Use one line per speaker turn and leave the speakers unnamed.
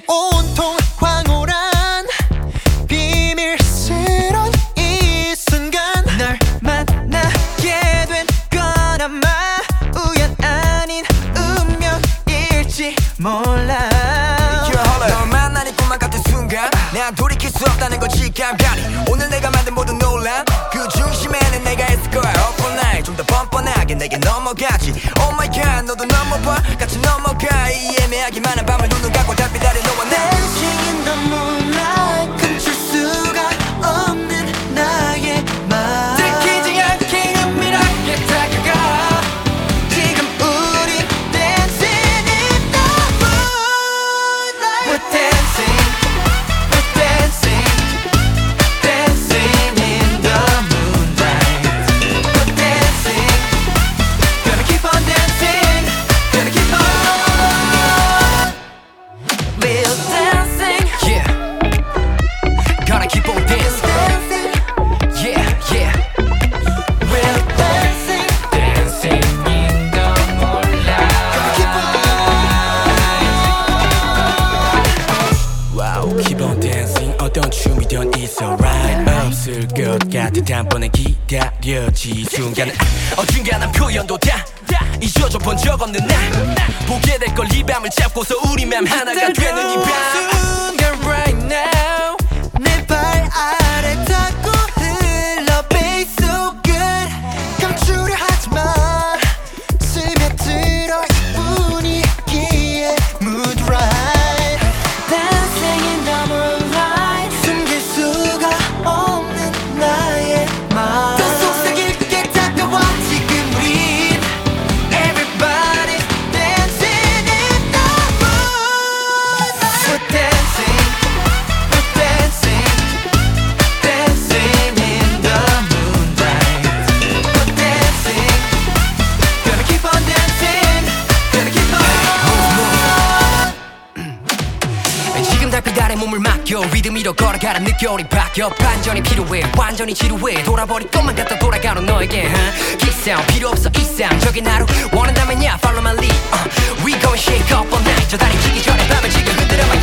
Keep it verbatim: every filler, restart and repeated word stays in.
온통 황홀한 비밀스런 이 순간 널 만나게 된 건 아마 우연 아닌 운명일지 몰라.
널 만나니 꿈만 같은 순간 난 돌이킬 수 없다는 걸 직감하니 오늘 내가 만든 모든 논란 그 중심에는 내가 있을 거야. Up all night 좀 더 뻔뻔하게 내게 넘어가지. Oh my god 너도 넘어봐 같이 넘어가. 이 애매하기만 한 밤을 눈을 감고 달빛 아래 너와 나
Dancing in the moonlight 감출 수가 없는 나의 맘
들키지 않게 은밀하게 다가가.
지금 우린 dancing in the moonlight. We're dancing, we're dancing, dancing in the moonlight. We're dancing, gonna keep on dancing, gonna keep on. We're dancing,
Yeah Gonna keep on dancing.
dancing,
Yeah yeah
we're dancing.
Dancing in the moonlight. Wow keep on dancing 어떤 춤이든 it's alright. 없을 것 같아 단번에 기다려지 순간은 어중간한 표현도 다 잊어줘 본 적 없는 나 보게 될 걸 이 밤을 잡고서 우리 맘 하나가 되는 이 밤.
순간 right now 내 발 아래 닿고 흘러 bass so good 감추려 하지마 스며들어 이 분위기에 mood right. Dancing in the moonlight 숨길 수가 없는 나의 맘 더 속삭이게 다가와 지금 우린 Everybody's dancing in the moonlight. We're dancing, we're dancing, dancing in the moonlight. We're dancing, gonna keep on dancing, gonna keep on.
지금 달빛 아래 몸을 맡겨 리듬이로 걸어가라 늦겨울이 바뀌어 반전이 필요해 완전히 지루해 돌아버릴 것만 같아 돌아가는 너에게 huh? 기싸움 필요 없어 이상적인 하루 원한다면 야 follow my lead uh, We gon' shake up all night 저 다리 지기 전에 밤을 지금 흔들어